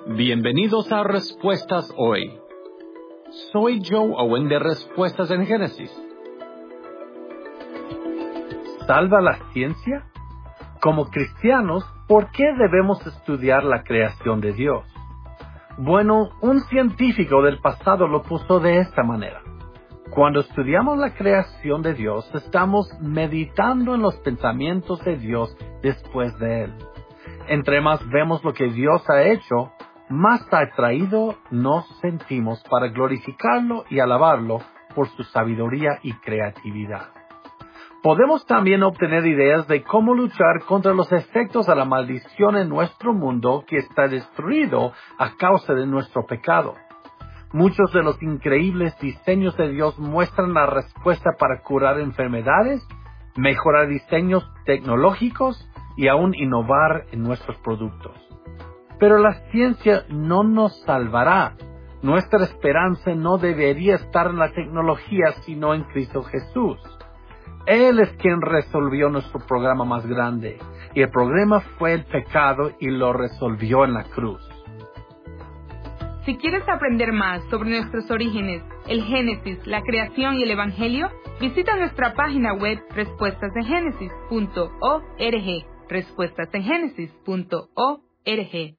Bienvenidos a Respuestas Hoy. Soy Joe Owen de Respuestas en Génesis. ¿Salva la ciencia? Como cristianos, ¿por qué debemos estudiar la creación de Dios? Bueno, un científico del pasado lo puso de esta manera. Cuando estudiamos la creación de Dios, estamos meditando en los pensamientos de Dios después de Él. Entre más vemos lo que Dios ha hecho, más atraído nos sentimos para glorificarlo y alabarlo por su sabiduría y creatividad. Podemos también obtener ideas de cómo luchar contra los efectos de la maldición en nuestro mundo que está destruido a causa de nuestro pecado. Muchos de los increíbles diseños de Dios muestran la respuesta para curar enfermedades, mejorar diseños tecnológicos y aún innovar en nuestros productos. Pero la ciencia no nos salvará. Nuestra esperanza no debería estar en la tecnología, sino en Cristo Jesús. Él es quien resolvió nuestro problema más grande, y el problema fue el pecado y lo resolvió en la cruz. Si quieres aprender más sobre nuestros orígenes, el Génesis, la creación y el Evangelio, visita nuestra página web respuestasengenesis.org, respuestasengenesis.org.